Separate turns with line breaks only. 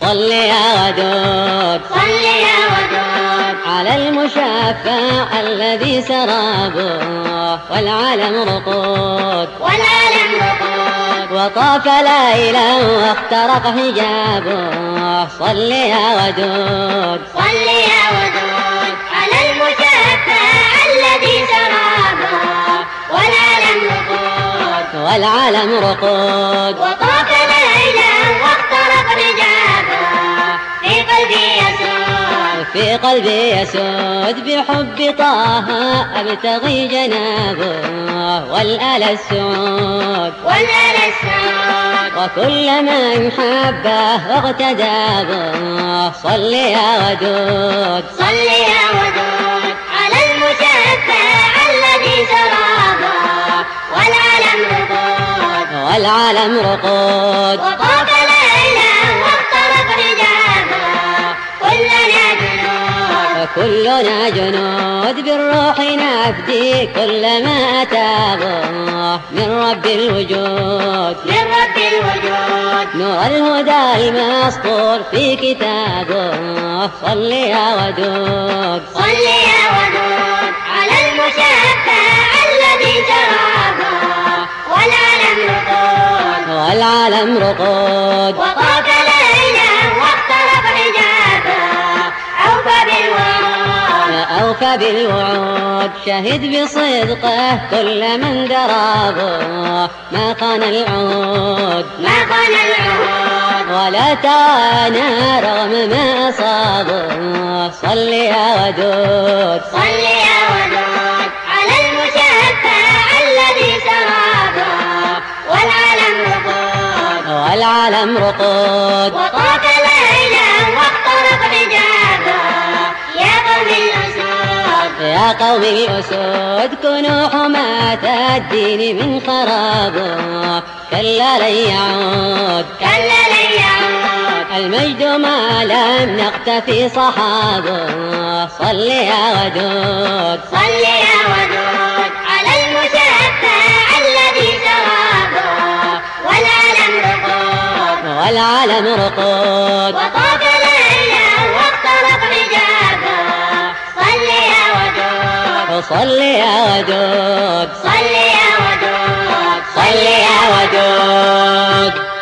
صل يا ودود
صل يا ودود
على المشفع الذي سرابه والعالم رقود وطاف ليلا واخترق حجابه. صل يا ودود
صل يا ودود على المشفع الذي سرابه
والعالم رقود
وطاف ليلا واخترق حجابه. في قلبي يسود بحب طه أبتغي جنابه والآل السعود وكل من حبه واغتدى به. صل يا ودود صل يا ودود على المشفع الذي سرابه
والعالم رقود
وطاف ليلا واخترق حجابه.
كلنا جنود بالروح نفدي كل ما أتاه من رب الوجود نور الهدى المسطور في كتابه. صل يا ودود
صل يا ودود على المشفع الذي سرابه
والعالم رقود
وطاف ليلا واخترق حجابه.
أوفى بالوعود شهد بصدقه كل من درابه ما خان العهود ولا توانى رغم ما أصابه. صل يا ودود
صل يا ودود على المشفع الذي سرابه
والعالم رقود
وطاف ليلا واخترق حجابه.
يا قوم الأسود كونوا حماة الدين من خرابه. كلا لن يعود المجد ما لم نقتفي صحابه. صل يا ودود
على المشفع الذي سرابه
والعالم رقود
وطاف ليلا واخترق حجابه.
صل يا ودود
صل يا ودود
صل يا ودود